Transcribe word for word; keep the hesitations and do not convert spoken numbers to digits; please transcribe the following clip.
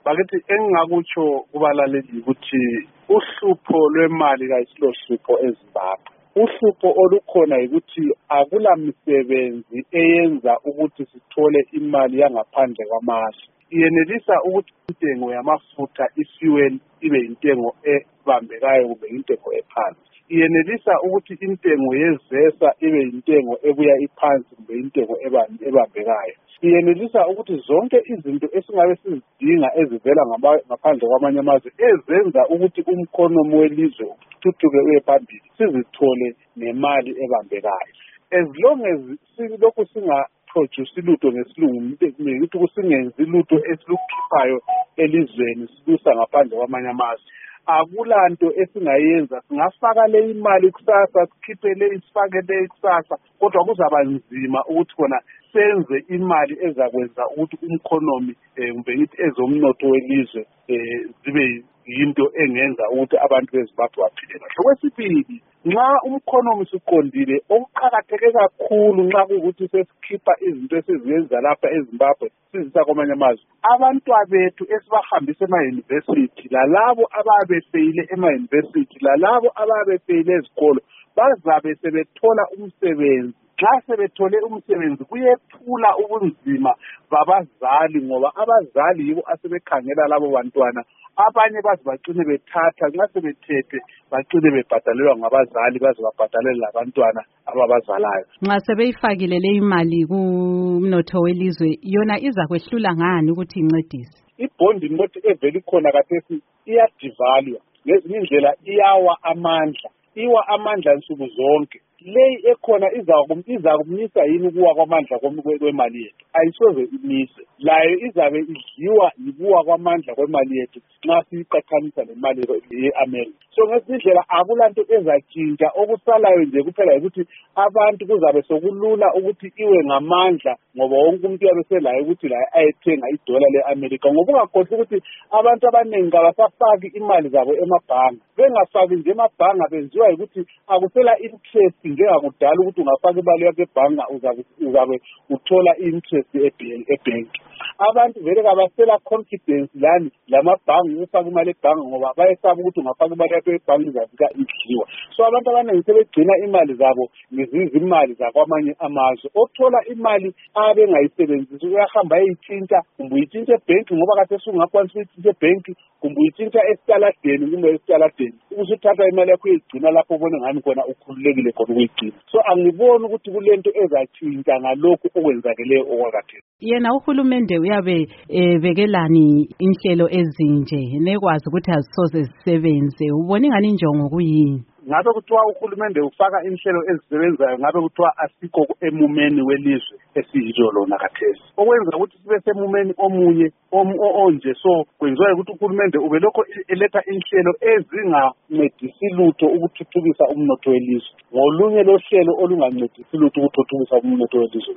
bakithi engingakutsho kubalaleli ukuthi uhlupho lwemali kayisilo hlupho eZimbabwe. Uhlupho olukhona ukuthi akula misebenzi eyenza ukuthi sithole imali yangaphandle kwamazwe. Iyenelisa ukuthi intengo yamafutha ifuel ibe intengo ebambekayo kumbe intengo ephansi. Iyenelisa ukuthi intengo yezesa ibe intengo ebuya iphansi kumbe intengo ebambekayo. Iyenelisa ukuthi zonke izinto esingabe sizidinga ezivela ngaphandle kwamanye amazwe ezenza ukuthi umkhonomi welizwe uthuthuke uye phambili sizithole nemali ebambekayo. As long as silokhu singa produce lutho ngesilungu ukuthi kusingenzi lutho esilukhiphayo elizweni silusa ngaphandle kwamanye amazwe, akulanto esingayenza. Singafaka le imali kusasa sikhiphe le isifake le kusasa, kodwa kuzaba nzima ukuthi khona senze imali ezakwenza ukuthi umkhonomi kumbe ngithi ezomnotho welizwe zibe yinto engenza ukuthi abantu beZimbabwe baphile kahle. Okwesibili, nxa umkhonomi siqondile okuqakatheke kakhulu nxa kuukuthi sesikhipha izinto esizenza lapha eZimbabwe sizisa kwamanye amazwe, abantwabethu esibahambisa ema-university lalabo ababefeyile ema-university lalabo ababefeyile ezikolo bazabe sebethola umsebenzi. Nxa sebethole umsebenzi kuyephula ubunzima babazali ngoba abazali yibo asebekhangela labo bantwana. Abanye baze bacine bethatha nxa sebethethe bacine bebhadalelwa ngabazali baze babhadalele labantwana ababazalayo. Nxa sebeyifakile le imali kumnotho welizwe yona iza kwehlula ngani ukuthi incedise? Ibhondi note eveli khona kathesi iyadivalwa ngezinye indlela iyawa amandla iwa amandla nsuku zonke. Leyi ekhona iza kumisa yini ukuwa kwamandla kwemali yethu? Ayisoze imise. Layo izabe idliwa yikuwa kwamandla kwemali yethu nxa siyiqathanisa nemali ye-America. So ngesindlela akulanto ezatshintsha, okusalayo nje kuphela ukuthi abantu kuzabe sokulula ukuthi iwe ngamandla ngoba wonke umuntu uyabe selayo ukuthi laye ayethenga idola le-America. Ngoba ungakhohlwa ukuthi abantu abaningi kabasafaki imali zabo emabhanga. Bengafaki nje emabhanga benziwa ukuthi akusela interest njengakudala ukuthi ungafaka imali yakho ebhanga uzabe uthola i-interest ebhenki. Abantu vele kabasela confidence lani lamabhanga ukufaka imali ebhanga ngoba bayesaba ukuthi ungafaka imali yakho ebhanga izafika idliwa. So abantu abaningi sebegcina imali zabo ngezizimali zakwamanye amazwe. Othola imali abengayisebenzisi uyahamba ayitshintsha kumbe uyitshintshe ebhenki ngoba khathesi ungakwanisa ukuyitshintsha ebhenki kumbe uyitshintsha esitaladeni kumbe esitaladeni ubusuthatha imali yakho uyigcina lapho ubone ngani khona ukhululekile khona ukuyigcina. So angiboni ukuthi kulento ezatshintsha ngalokhu okwenzakeleyo okwakhathesi. Yena uhulumende uyabe ebekelani inhlelo ezinje nekwazi ukuthi azisoze zisebenze, ubona ingani injongo kuyini? Ngabe kuthiwa uhulumende ufaka inhlelo ezisebenzayo, ngabe kuthiwa asikho emumeni welizwe esiyilo lona khathesi. Okwenza ukuthi sibe semumeni omunye onje so kwenziwa ukuthi uhulumende ubelokho eletha inhlelo ezingancedisi lutho ukuthuthukisa umnotho welizwe ngolunye lohlelo olungancedisi lutho ukuthuthukisa umnotho welizwe.